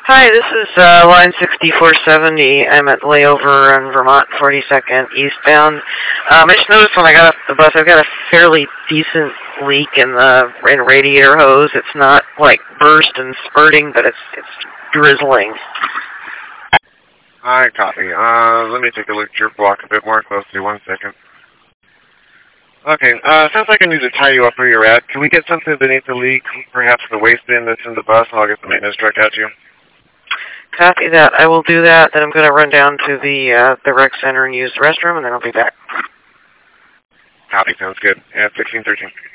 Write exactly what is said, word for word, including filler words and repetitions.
Hi, this is uh, line sixty-four seventy. I'm at layover on Vermont forty-second eastbound. Um, I just noticed when I got off the bus, I've got a fairly decent leak in the in radiator hose. It's not like burst and spurting, but it's it's drizzling. I copy. Uh, let me take a look at your block a bit more closely. One second. Okay, uh, sounds like I need to tie you up where you're at. Can we get something beneath the leak? Perhaps the waste bin that's in the bus, and I'll get the maintenance truck out to you. Copy that. I will do that. Then I'm going to run down to the uh, the rec center and use the restroom, and then I'll be back. Copy. Sounds good. Yeah, sixteen thirteen.